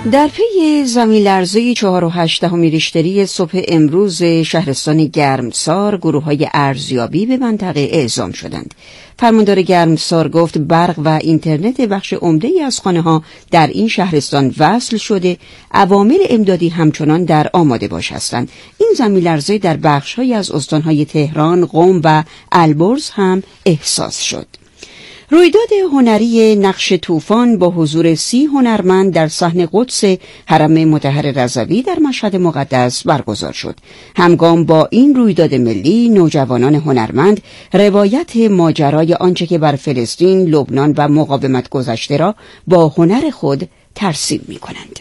در پی زمین‌لرزه 4.8 ریشتری صبح امروز شهرستان گرمسار گروه‌های ارزیابی به منطقه اعزام شدند. فرماندار گرمسار گفت برق و اینترنت بخش عمده‌ای از خانه‌ها در این شهرستان وصل شده، عوامل امدادی همچنان در آماده باش هستند. این زمین‌لرزه در بخش‌هایی از استان‌های تهران، قم و البرز هم احساس شد. رویداد هنری نقش طوفان با حضور 30 هنرمند در صحن قدس حرم مطهر رضوی در مشهد مقدس برگزار شد. همگام با این رویداد ملی، نوجوانان هنرمند روایت ماجرای آنچه که بر فلسطین، لبنان و مقاومت گذشته را با هنر خود ترسیم می‌کنند.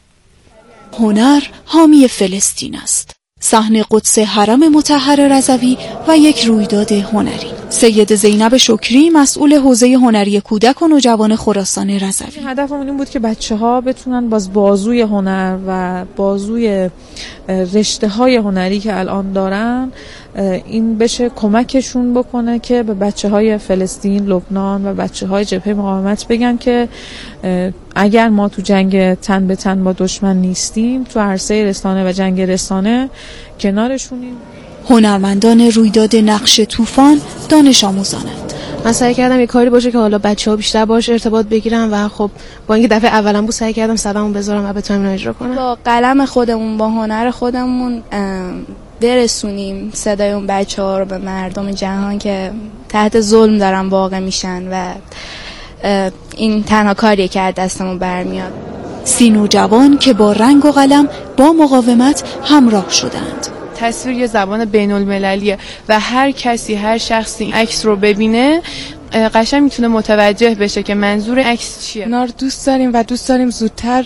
هنر حامی فلسطین است. صحن قدس حرم مطهر رضوی و یک رویداد هنری. سید زینب شکری مسئول حوزه هنری کودک و نوجوان خراسان رضوی. هدفمون این بود که بچه‌ها بتونن باز بازوی هنر و بازوی رشته‌های هنری که الان دارن این بشه کمکشون بکنه که به بچه‌های فلسطین، لبنان و بچه‌های جبهه مقاومت بگن که اگر ما تو جنگ تن به تن با دشمن نیستیم، تو عرصه رسانه و جنگ رسانه کنارشونیم. هنرمندان رویداد نقش طوفان دانش آموزانند. من سعی کردم یه کاری باشه که حالا بچه‌ها بیشتر باهاش ارتباط بگیرن و خب با اینکه دفعه اولم بود سعی کردم صدامو بذارم و بتونم اینو اجرا کنم. با قلم خودمون، با هنر خودمون برسونیم صدای اون بچه‌ها رو به مردم جهان که تحت ظلم دارن واقع میشن و این تنها کاریه که از دستمون برمیاد. 30 نوجوان که با رنگ و قلم با مقاومت همراه شدند. تصویر یه زبان بین المللیه و هر کسی، هر شخصی این عکس رو ببینه قشنگ میتونه متوجه بشه که منظور عکس چیه. اونا رو دوست داریم و دوست داریم زودتر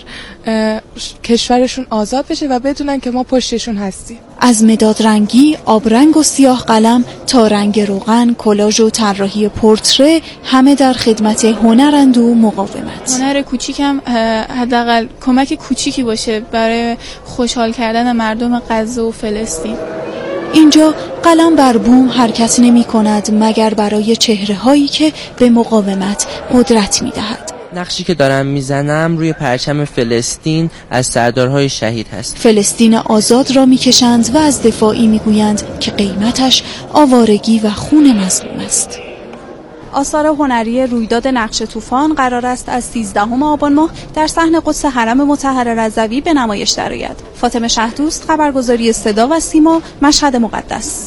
کشورشون آزاد بشه و بدونن که ما پشتشون هستیم. از مداد رنگی، آبرنگ و سیاه قلم تا رنگ روغن، کلاژ و طراحی پورتره، همه در خدمت هنرند و مقاومت. هنر کوچیکم حداقل کمک کوچیکی باشه برای خوشحال کردن مردم غزه و فلسطین. اینجا قلم بر بوم حرکت نمی کند مگر برای چهره هایی که به مقاومت قدرت می دهد. نقشی که دارم میزنم روی پرچم فلسطین از سردارهای شهید هست. فلسطین آزاد را میکشند و از دفاعی میگویند که قیمتش آوارگی و خون مظلوم است. آثار هنری رویداد نقش طوفان قرار است از 13 آبان ماه در صحن قدس حرم مطهر رضوی به نمایش درآید. فاطمه شهدوست، خبرگزاری صدا و سیما، مشهد مقدس.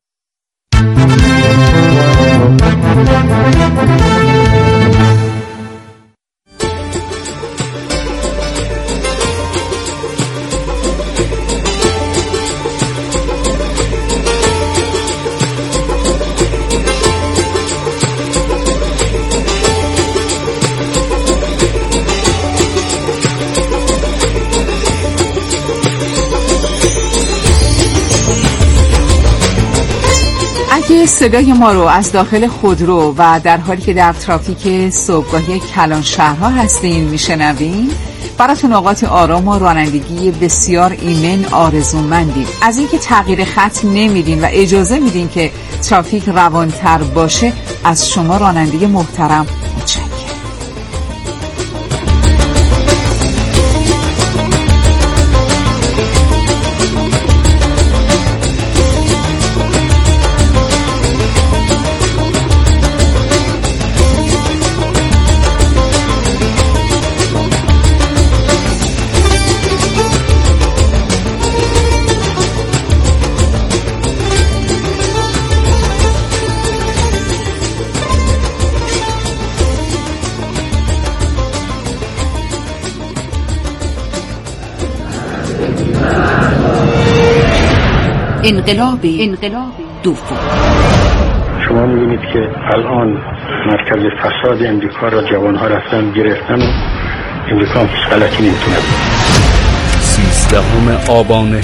اگه صدای ما رو از داخل خودرو و در حالی که در ترافیک صبحگاهی کلان شهرها هستین میشنوین، براتون اوقات آرام و رانندگی بسیار ایمن آرزومندیم. از اینکه تغییر خط نمیدین و اجازه میدین که ترافیک روانتر باشه، از شما راننده محترم متشکرم. انقلابی دوم. شما می‌بینید که الان مرکز فساد امریکا را جوان‌ها رفتن گرفتن و امریکا هم غلطی نمی‌تونه. 13 آبان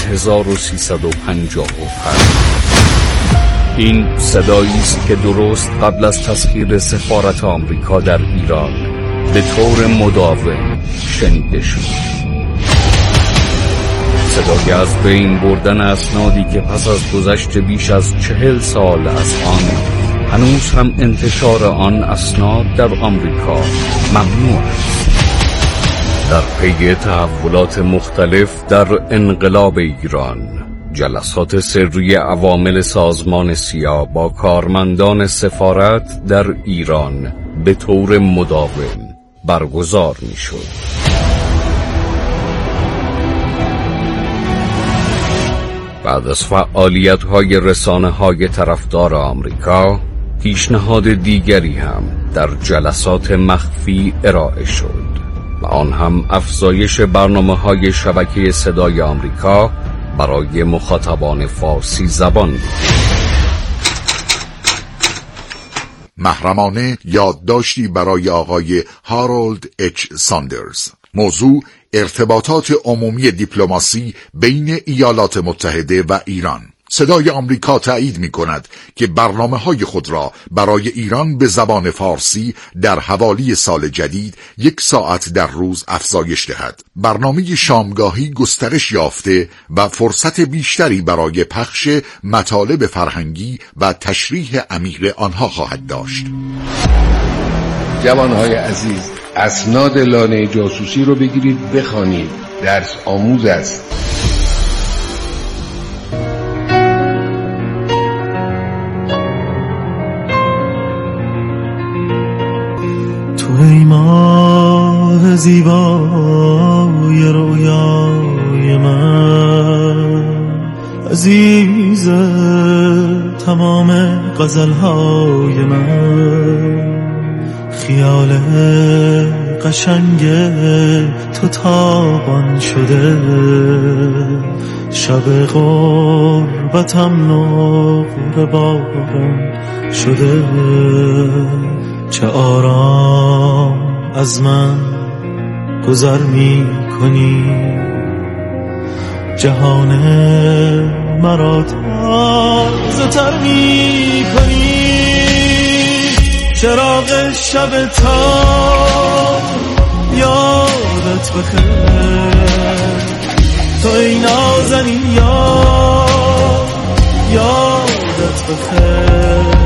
1355. این صدایی است که درست قبل از تسخیر سفارت آمریکا در ایران به طور مداوم شنیده شد. صدای از بین بردن اسنادی که پس از گذشت بیش از 40 سال از آن هنوز هم انتشار آن اسناد در آمریکا ممنوع است. در پی تحولات مختلف در انقلاب ایران، جلسات سری عوامل سازمان سیا با کارمندان سفارت در ایران به طور مداوم برگزار می‌شد. بعد از فعالیت‌های رسانه‌های طرفدار آمریکا، پیشنهاد دیگری هم در جلسات مخفی ارائه شد و آن هم افزایش برنامه‌های شبکه صدای آمریکا برای مخاطبان فارسی زبان بود. محرمانه یادداشتی برای آقای هارولد اچ ساندرز. موضوع: ارتباطات عمومی دیپلماسی بین ایالات متحده و ایران. صدای آمریکا تایید می کند که برنامه‌های خود را برای ایران به زبان فارسی در حوالی سال جدید 1 ساعت در روز افزایش دهد. برنامه شامگاهی گسترش یافته و فرصت بیشتری برای پخش مطالب فرهنگی و تشریح عمیق آنها خواهد داشت. جوانهای عزیز، اسناد لانه جاسوسی رو بگیرید بخوانید، درس آموز است. ای ماه زیبای رویای من، عزیز تمام غزلهای من، خیال قشنگ تو تابان شده، شب غربتم نقره باران شده. چه آرام از من گذر می کنی، جهان مرا تازه تر می کنی. چراغ شب تار یادت بخیر، تو ای نازنین یادت بخیر.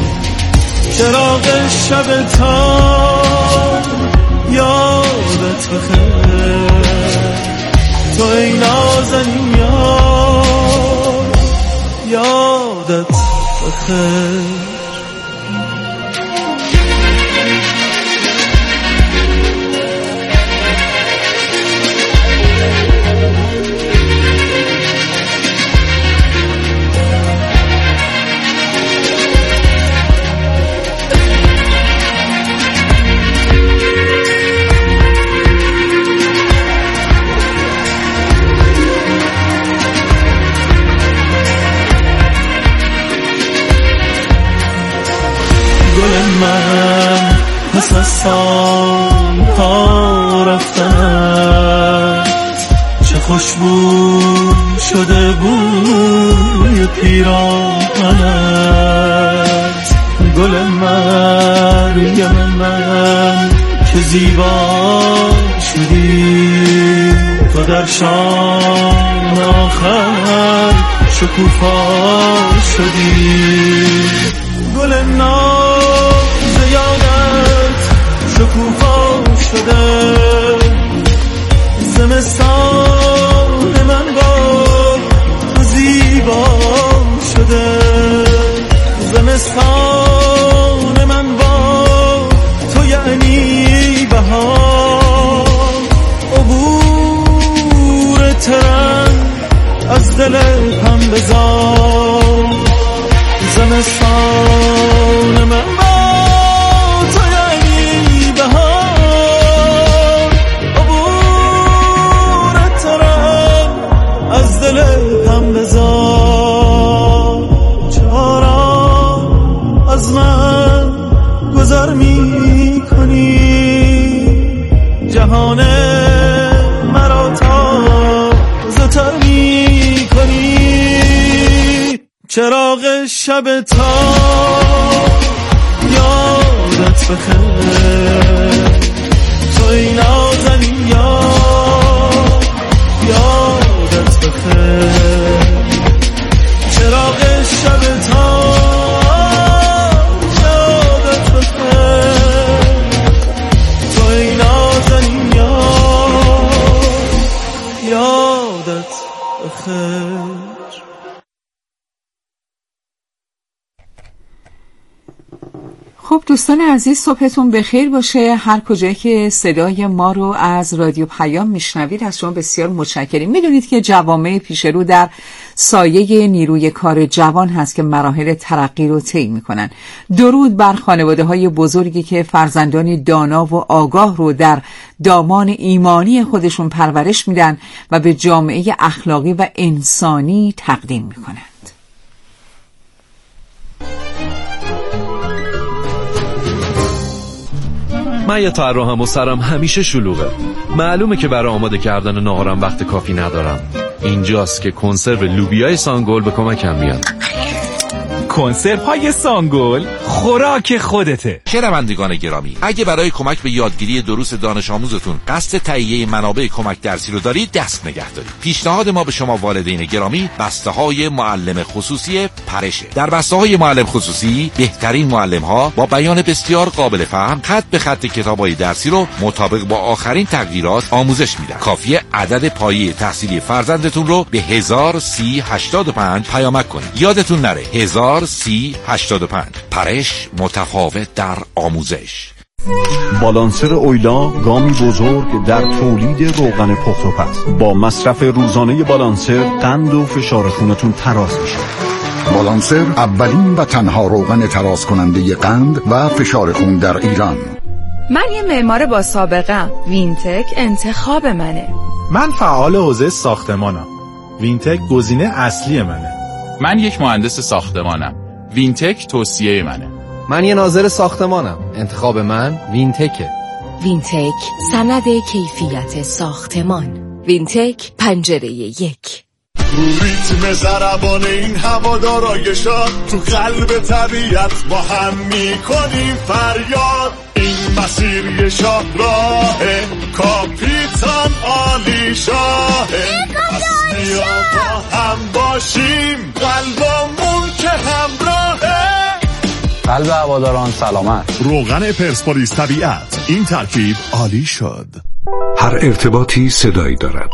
چراغ شب تار یادت بخیر، تو ای نازنین یادت بخیر. من پس از سالها رفتنت، چه خوشبو شده بوی پیراهنت. گل مریم من که زیبا شدی، تو در شام آخر شکوفا شدی. گل ناز یادت شکوفا شده، زمستان من با تو زیبا شده. زمستان من با تو یعنی بهار، عبور ترن از دل هم بزار. زمستان من با تو یعنی بهار، عبور ترن از دل هم بزار. چرا از من گذر می کنی، جهان مرا تازه تر می کنی. چراغ شب تار یادت بخیر، تو ای نازنین یادت بخیر. چراغ شب تار یادت بخیر، تو ای نازنین یادت بخیر. خب دوستان عزیز، صبحتون بخیر باشه. هر کجایی که صدای ما رو از رادیو پیام میشنوید از شما بسیار متشکریم. میدونید که جوامع پیش رو در سایه نیروی کار جوان هست که مراحل ترقی رو طی میکنن. درود بر خانواده های بزرگی که فرزندان دانا و آگاه رو در دامان ایمانی خودشون پرورش میدن و به جامعه اخلاقی و انسانی تقدیم میکنن. من یه طراحم و سرم همیشه شلوغه. معلومه که برای آماده کردن ناهارم وقت کافی ندارم. اینجاست که کنسرو لوبیای سانگل به کمکم میاد. کنسرو های سانگل خوراک خودته. شنوندگان گرامی، اگه برای کمک به یادگیری دروس دانش آموزتون قصد تهیه منابع کمک درسی رو دارید، دست نگه دارید. پیشنهاد ما به شما والدین گرامی بسته‌های معلم خصوصی پرشه. در بسته‌های معلم خصوصی بهترین معلم‌ها با بیان بسیار قابل فهم خط به خط کتاب‌های درسی رو مطابق با آخرین تغییرات آموزش میدن. کافیه عدد پایه تحصیلی فرزندتون رو به 103085 پیامک کنید. یادتون نره 103085. پرش متفاوت در آموزش. بالانسر اویلا گامی بزرگ در تولید روغن پخت و پز. با مصرف روزانه بالانسر قند و فشار خونتون تراز میشه. بالانسر اولین و تنها روغن تراز کننده قند و فشار خون در ایران. من یه معمار با سابقه. وینتک انتخاب منه. من فعال حوزه ساختمانم. وینتک گزینه اصلی منه. من یک مهندس ساختمانم. وینتک توصیه منه. من یه ناظر ساختمانم. انتخاب من وینتکه. وینتک سند کیفیت ساختمان. وینتک پنجره 1. ریتم ضربان این هوادارای شاد تو قلب طبیعت با هم میکنیم فریاد. این مسیر یه شاهراه کاپیتان عالی شاهه. پس بیا با هم باشیم قلبمون که همراهه. قلب هواداران سلامت. روغن پرسپولیس طبیعت، این ترکیب عالی شد. هر ارتباطی صدایی دارد.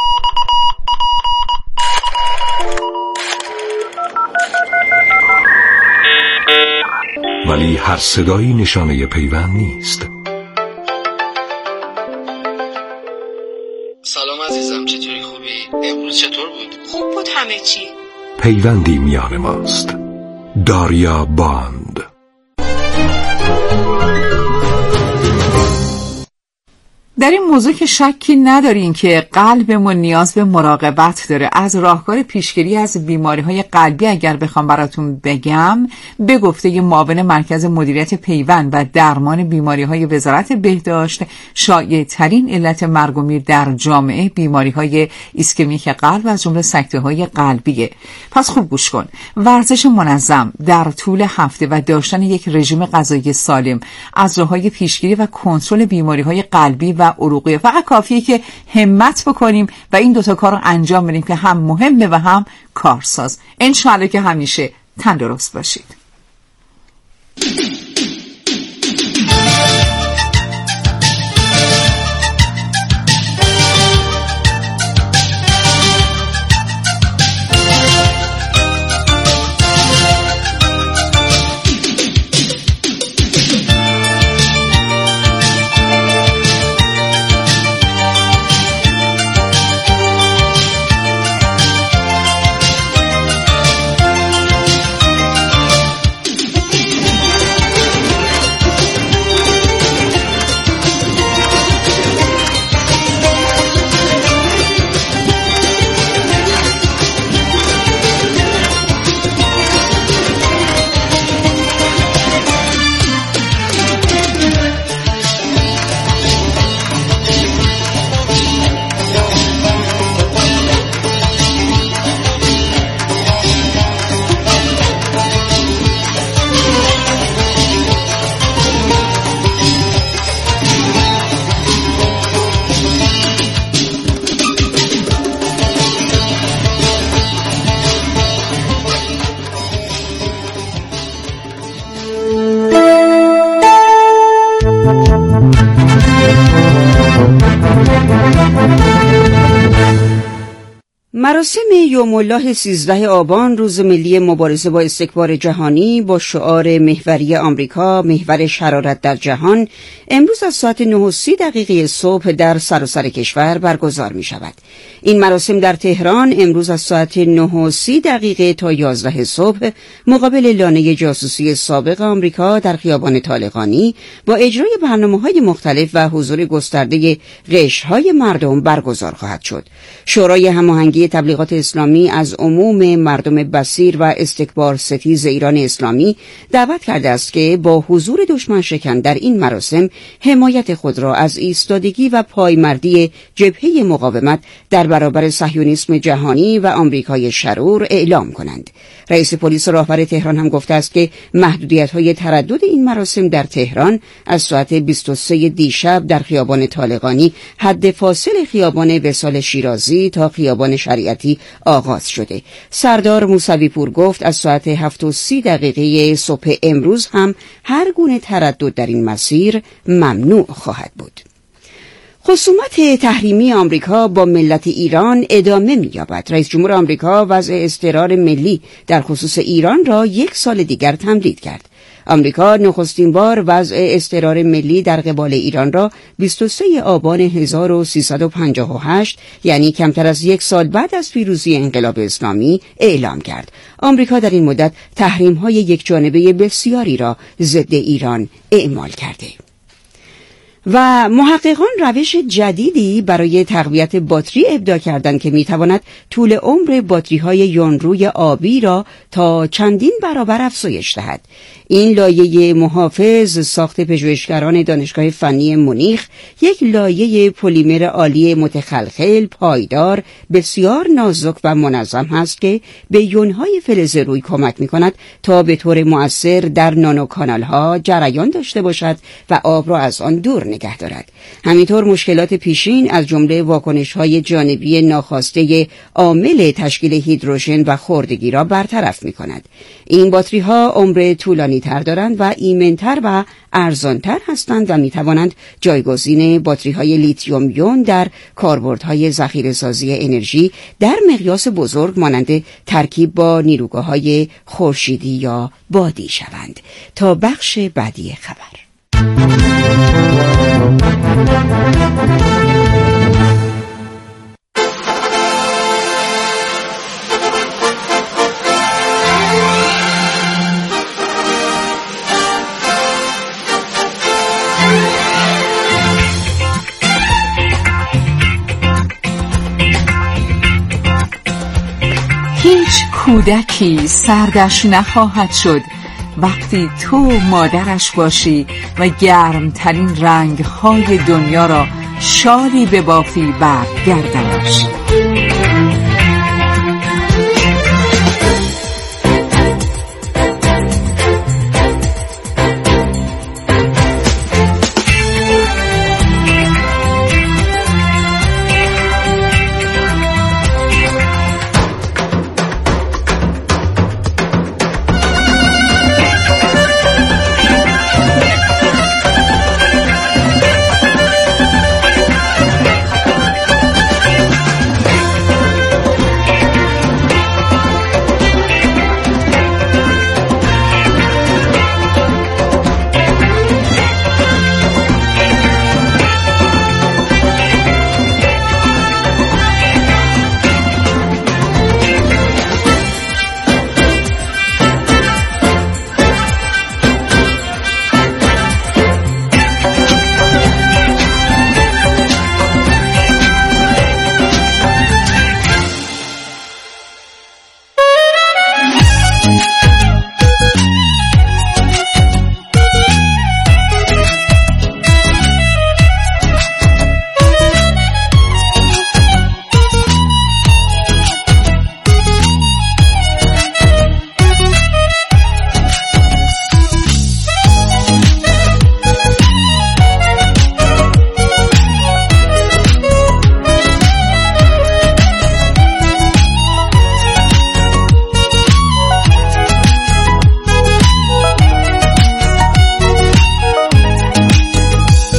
ولی هر صدایی نشانه پیوند نیست. سلام عزیزم، چطوری؟ خوبی؟ امروز چطور بود؟ خوب بود همه چی. پیوندی میان ماست. داریا باند. در این موضوع که شکی ندارین که قلبمون نیاز به مراقبت داره. از راهکار پیشگیری از بیماری‌های قلبی اگر بخوام براتون بگم، به گفته معاون مرکز مدیریت پیوند و درمان بیماری‌های وزارت بهداشت، شایع‌ترین علت مرگ و میر در جامعه بیماری‌های ایسکمیک قلب و از جمله سکته‌های قلبیه. پس خوب گوش کن. ورزش منظم در طول هفته و داشتن یک رژیم غذایی سالم از راه‌های پیشگیری و کنترل بیماری‌های قلبی و عروقی. فقط کافیه که همت بکنیم و این دوتا کار رو انجام بدیم که هم مهمه و هم کارساز. انشالله که همیشه تندرست باشید. مراسم یوم الله 13 آبان روز ملی مبارزه با استکبار جهانی با شعار محوری آمریکا محور شرارت در جهان امروز از ساعت 9:30 صبح در سراسر کشور برگزار می شود. این مراسم در تهران امروز از ساعت 9:30 تا 11 صبح مقابل لانه جاسوسی سابق آمریکا در خیابان طالقانی با اجرای برنامه‌های مختلف و حضور گسترده قشرهای مردم برگزار خواهد شد. شورای هماهنگی تبلیغات اسلامی از عموم مردم بصیر و استکبار ستیز ایران اسلامی دعوت کرده است که با حضور دشمن شکن در این مراسم حمایت خود را از ایستادگی و پایمردی جبهه مقاومت در برابر صهیونیسم جهانی و آمریکای شرور اعلام کنند. رئیس پلیس راهور تهران هم گفته است که محدودیت‌های تردد این مراسم در تهران از ساعت 23 دیشب در خیابان طالقانی حد فاصل خیابان وصال شیرازی تا خیابان شریعتی آغاز شده. سردار موسوی پور گفت از ساعت 7:30 صبح امروز هم هر گونه تردد در این مسیر ممنوع خواهد بود. خصومت تحریمی آمریکا با ملت ایران ادامه می‌یابد. رئیس جمهور آمریکا وضع اضطرار ملی در خصوص ایران را 1 سال دیگر تمدید کرد. آمریکا نخستین بار وضع اضطرار ملی در قبال ایران را 23 آبان 1358 یعنی کمتر از 1 سال بعد از پیروزی انقلاب اسلامی اعلام کرد. آمریکا در این مدت تحریم‌های یکجانبه بسیاری را ضد ایران اعمال کرده. و محققان روش جدیدی برای تقویت باتری ابداع کردند که میتواند طول عمر باتری‌های یونروی آبی را تا چندین برابر افزایش دهد. این لایه محافظ ساخت پژوهشگران دانشگاه فنی مونیخ یک لایه پلیمر عالی متخلخل پایدار بسیار نازک و منظم هست که به یونهای فلز روی کمک می‌کند تا به طور مؤثر در نانوکانال‌ها جریان داشته باشد و آب را از آن دور نگه دارد. همینطور مشکلات پیشین از جمله واکنش‌های جانبی ناخواسته عامل تشکیل هیدروژن و خردگی را برطرف می‌کند. این باتری‌ها عمر طولانی تر دارند و ایمن‌تر و ارزان‌تر هستند و می‌توانند جایگزین باتری‌های لیتیوم یون در کاربردهای ذخیره‌سازی انرژی در مقیاس بزرگ مانند ترکیب با نیروگاه‌های خورشیدی یا بادی شوند. تا بخش بعدی خبر. هیچ کودکی سردش نخواهد شد وقتی تو مادرش باشی و گرمترین رنگ‌های دنیا را شالی ببافی بر گردنش.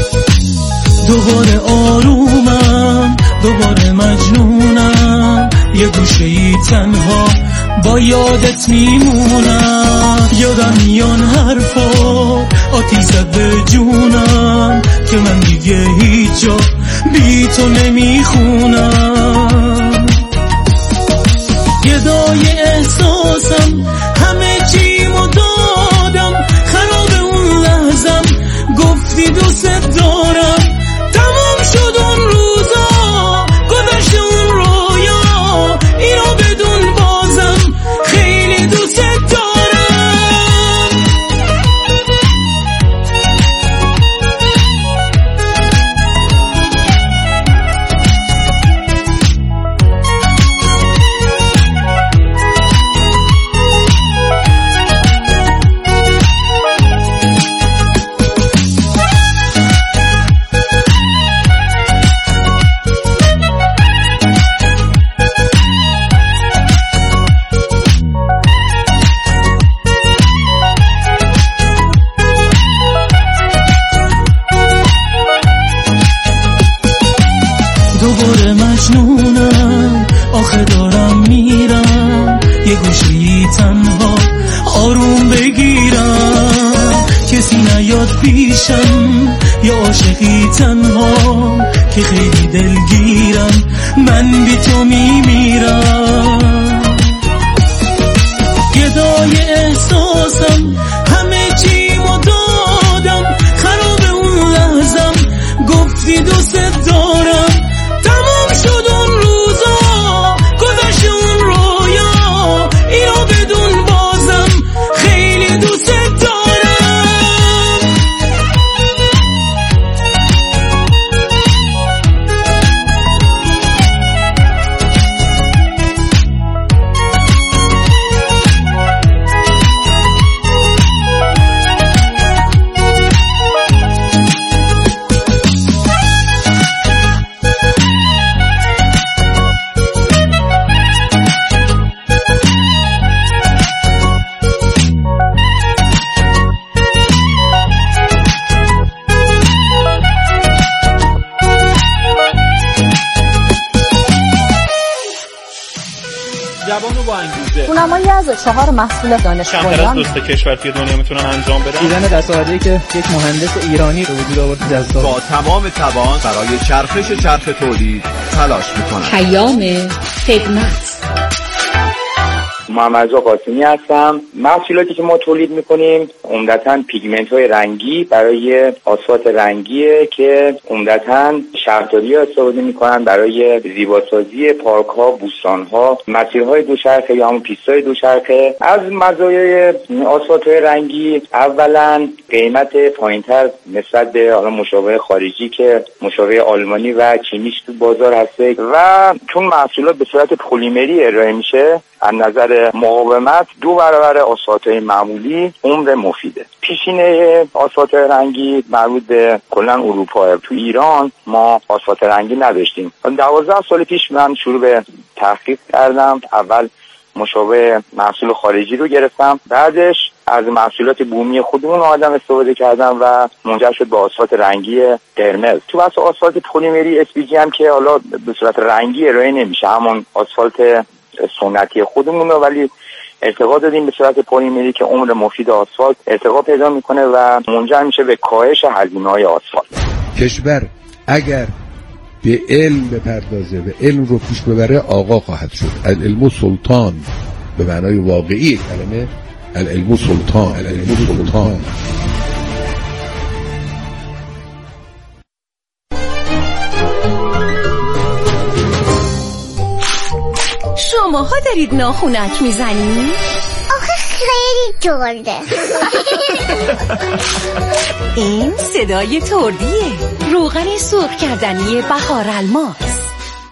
دوباره آرومم، دوباره مجنونم، یه گوشه‌ای تنها با یادت میمونم. یادم میان حرفا آتیش زد به جونم که من دیگه هیچ جا بی تو نمیخونم. گدای احساسم همه چیمو دادم، خراب اون لحظم گفتی دوست دارم. تمام شد اون روزا، گذشت اون رویا، اینو بدون بازم خیلی دوست دارم. دوباره مجنونم، آخه دارم میرم یه گوشه‌ای تنها آروم بگیرم. کسی نیاد پیشم، یه عاشقی تنها که خیلی دلگیرم، من بی تو میمیرم. گدای احساسم همه چیمو دادم، خراب اون لحظم گفتی دوست دارم. تمام شد اون روزا، گذشت اون رویا، اینو بدون بازم خیلی دوست دارم. جوانو با انگیزه. اونمایی از 4 محصول دانشگاهیان کمتر از دوست کشور توی دنیا میتونن انجام بدن. دیدن دستاوردی که یک مهندس ایرانی به وجود آورد جذاب. با تمام توان برای چرخش چرخ تولید تلاش میکنن. پیام خدمت. محمد قاسمی هستم. محصولاتی که ما تولید میکنیم عمدتاً پیگمنت‌های رنگی برای آسفالت رنگیه که عمدتاً شهرداری‌ها استفاده میکنن برای زیباسازی پارک‌ها، بوستان‌ها، مسیرهای دوچرخه یا همون پیست‌های دوچرخه. از مزایای آسفالت‌های رنگی اولاً قیمت پایین‌تر نسبت به حالا مشابه خارجی که مشابه آلمانی و چینیش تو بازار هسته و چون محصولات به صورت پلیمری ارائه میشه از نظر مقاومت 2 برابر آسفالت‌های معمولی عمر مفیده. پیشینه آسفالت رنگی مربوط به کلا اروپا. تو ایران ما آسفالت رنگی نداشتیم. 12 سال پیش من شروع به تحقیق کردم. اول مشابه محصول خارجی رو گرفتم، بعدش از محصولات بومی خودمون آدم استفاده کردم و منجر شد به آسفالت رنگی قرمز. تو بحث آسفالت پلیمری SPG هم که حالا به صورت رنگی ارائه نمیشه، همون آسفالت سنتی خودمونه، ولی ارتقا دادیم به صورت پلیمری که عمر مفید آسفالت ارتقا پیدا میکنه و منجر میشه به کاهش هزینه‌های آسفالت. کشور اگر به علم بپردازه و علم رو پیش ببره آقا خواهد شد. العلم سلطان به معنای واقعی کلمه، العلم سلطان، العلم سلطان. شماها دارید ناخونک میزنید؟ آخه خیلی ترده. این صدای تردیه، روغن سرخ کردنی بهار الماس.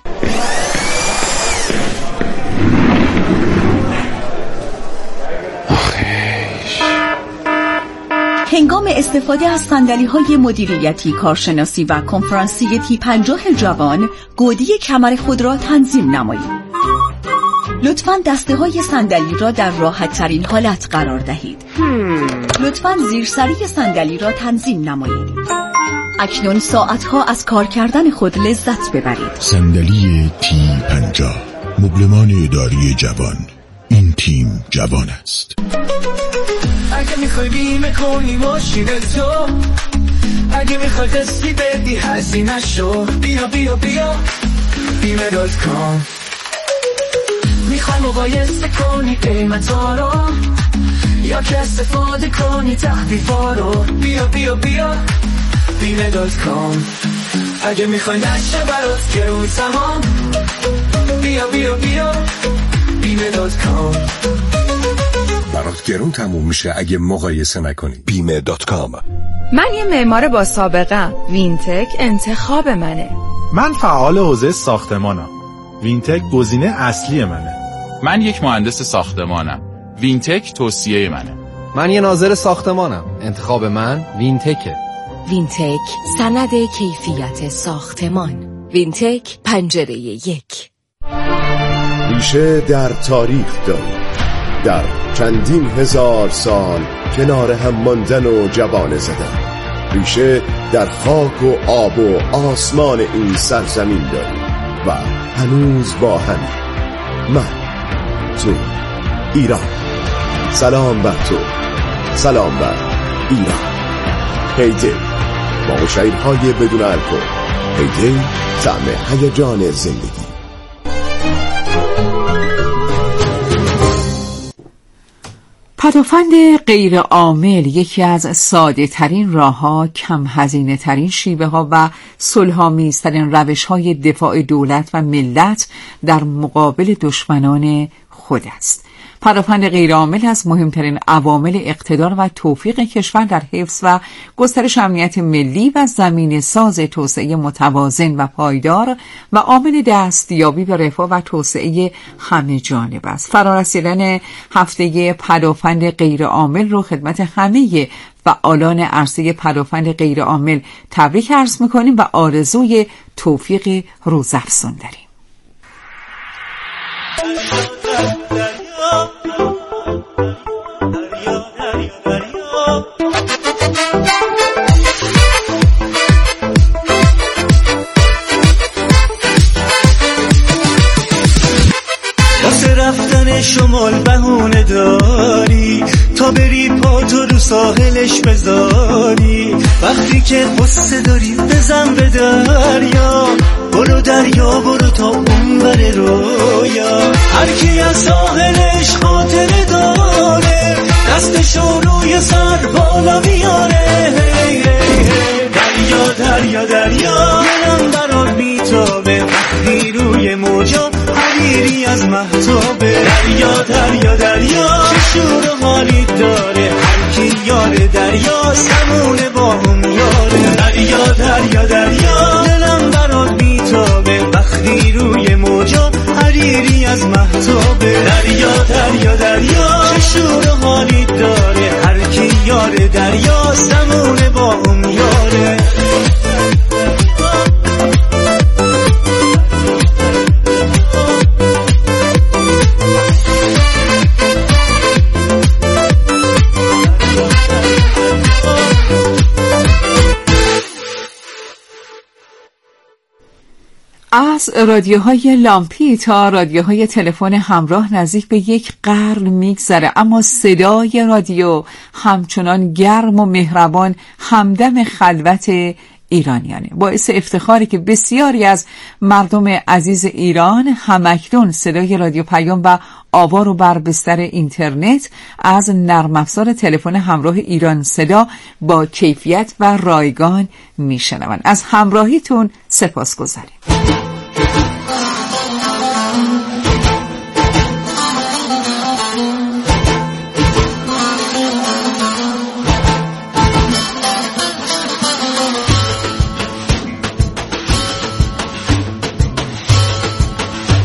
هنگام استفاده از صندلی‌های مدیریتی، کارشناسی و کنفرانسی T50 جوان، گودی کمر خود را تنظیم نمایید. لطفاً دسته‌های صندلی را در راحت‌ترین حالت قرار دهید. لطفاً زیرسری صندلی را تنظیم نمایید. اکنون ساعت‌ها از کار کردن خود لذت ببرید. صندلی T50 مبلمان اداری جوان. این تیم جوان است. اگه میخوای بیمه کنی ماشین تو، اگه میخوای قسطی بدی هزینه شو، بیا بیا بیا بیمه.com. میخوای مقایسه کنی قیمتا رو، یا که استفاده کنی تخفیفا رو، بیا بیا بیا بیمه.com. اگه میخوای نشه برات گرون تمام، بیا بیا بیا بیمه.com. برات گرون تموم میشه اگه مقایسه نکنی. بیمه.com. من یه معمار با سابقه، وینتک انتخاب منه. من فعال حوزه ساختمانم، وینتک گزینه اصلی منه. من یک مهندس ساختمانم، وینتک توصیه منه. من یه ناظر ساختمانم، انتخاب من وینتکه. وینتک سند کیفیت ساختمان. وینتک پنجره 1. ریشه در تاریخ داریم، در چندین هزار سال کنار هم ماندن و جوانه زدن. ریشه در خاک و آب و آسمان این سرزمین داریم و هنوز با هم. من، تو، ایران. سلام بر تو، سلام بر ایران. هیدی با شعرهای بدون الکل. هیدی طعم هیجان زندگی. پدافند غیر عامل یکی از ساده ترین راه ها، کم هزینه ترین شیوه ها و صلح‌آمیز ترین روش های دفاع دولت و ملت در مقابل دشمنان خود است. پدافند غیر عامل از مهمترین عوامل اقتدار و توفیق کشور در حفظ و گسترش امنیت ملی و زمینه ساز توسعه متوازن و پایدار و عامل دستیابی به رفاه و توسعه همه جانب است. فرارسیدن هفته پدافند غیر عامل رو خدمت همه فعالان عرصه پدافند غیر عامل تبریک عرض می‌کنیم و آرزوی توفیق روزافزون داریم. واسه رفتن شمال بهونه داری، تا بری پاتو رو ساحلش بذاری. وقتی که قصه داری بزن به دریا، برو دریا برو تا اونور رویا. هر کی از ساحلش خاطره داره، دستشو روی سر بالا میاره. دریا دریا دریا، دلم برات میتابه وقتی روی موجا حریری از مهتابه. دریا دریا دریا، چه شور و حالی داره، هر کی یار دریا سمونه با هم یاره. دریا دریا دریا، دلم برات میتابه وقتی روی موجا حریری از مهتابه. دریا دریا دریا، چه شور و حالی داره، هر کی یار دریا سمونه با هم یاره. از رادیوهای لامپی تا رادیوهای تلفن همراه نزدیک به 1 قرن میگذره، اما صدای رادیو همچنان گرم و مهربان همدم خلوت ایرانیانه. باعث افتخاری که بسیاری از مردم عزیز ایران همکنون صدای رادیو پیام و آوا رو بر بستر اینترنت از نرم افزار تلفن همراه ایران صدا با کیفیت و رایگان میشنوند. از همراهیتون سپاسگزاریم.